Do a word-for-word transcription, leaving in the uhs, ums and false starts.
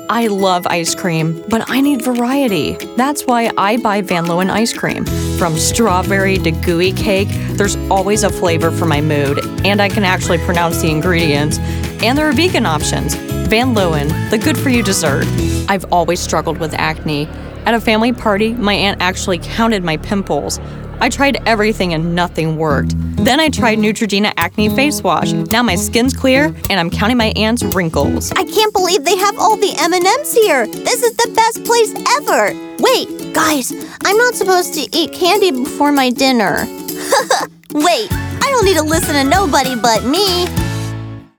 I love ice cream, but I need variety. That's why I buy Van Leeuwen ice cream. From strawberry to gooey cake, there's always a flavor for my mood, and I can actually pronounce the ingredients. And there are vegan options. Van Leeuwen, the good-for-you dessert. I've always struggled with acne. At a family party, my aunt actually counted my pimples. I tried everything and nothing worked. Then I tried Neutrogena Acne Face Wash. Now my skin's clear, and I'm counting my aunt's wrinkles. I can't believe they have all the M and M's here. This is the best place ever. Wait, guys, I'm not supposed to eat candy before my dinner. Wait, I don't need to listen to nobody but me.